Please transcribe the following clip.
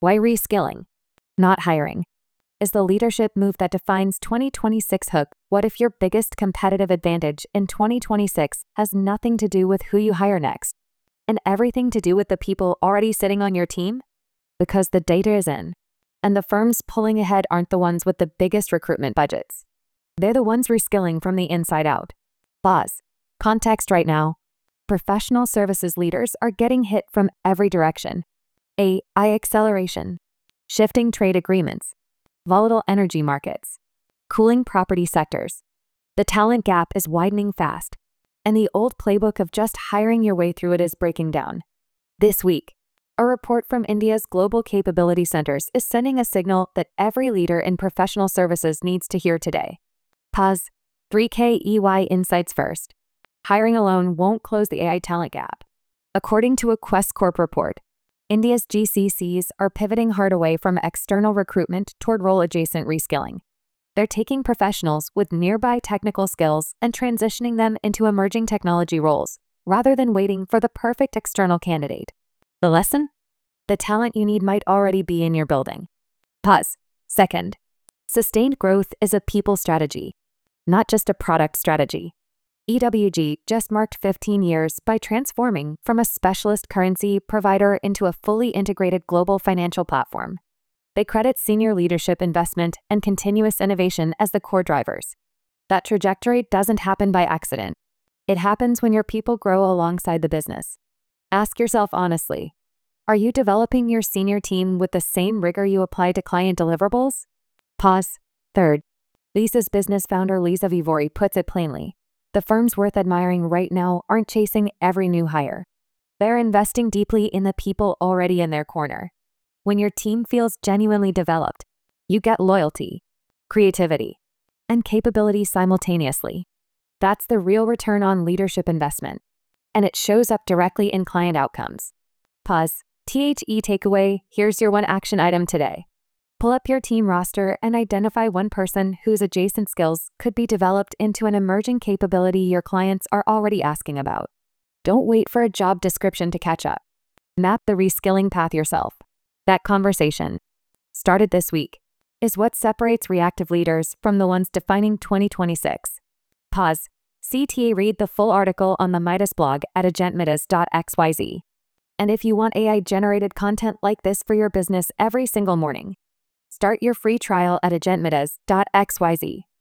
Why reskilling, not hiring, is the leadership move that defines 2026 Hook. What if your biggest competitive advantage in 2026 has nothing to do with who you hire next and everything to do with the people already sitting on your team? Because the data is in, and the firms pulling ahead aren't the ones with the biggest recruitment budgets. They're the ones reskilling from the inside out. Pause. Context right now. Professional services leaders are getting hit from every direction. AI acceleration, shifting trade agreements, volatile energy markets, cooling property sectors. The talent gap is widening fast, and the old playbook of just hiring your way through it is breaking down. This week, a report from India's Global Capability Centers is sending a signal that every leader in professional services needs to hear today. Pause. 3K EY insights first. Hiring alone won't close the AI talent gap. According to a Quest Corp report, India's GCCs are pivoting hard away from external recruitment toward role-adjacent reskilling. They're taking professionals with nearby technical skills and transitioning them into emerging technology roles, rather than waiting for the perfect external candidate. The lesson? The talent you need might already be in your building. Pause. Second, sustained growth is a people strategy, not just a product strategy. EWG just marked 15 years by transforming from a specialist currency provider into a fully integrated global financial platform. They credit senior leadership investment and continuous innovation as the core drivers. That trajectory doesn't happen by accident. It happens when your people grow alongside the business. Ask yourself honestly, are you developing your senior team with the same rigor you apply to client deliverables? Pause. Third, Lisa's business founder Lisa Vivori puts it plainly. The firms worth admiring right now aren't chasing every new hire. They're investing deeply in the people already in their corner. When your team feels genuinely developed, you get loyalty, creativity, and capability simultaneously. That's the real return on leadership investment, and it shows up directly in client outcomes. Pause. THE takeaway, here's your one action item today. Pull up your team roster and identify one person whose adjacent skills could be developed into an emerging capability your clients are already asking about. Don't wait for a job description to catch up. Map the reskilling path yourself. That conversation, started this week, is what separates reactive leaders from the ones defining 2026. Pause. CTA read the full article on the Midas blog at agentmidas.xyz. And if you want AI-generated content like this for your business every single morning, start your free trial at agentmidas.xyz.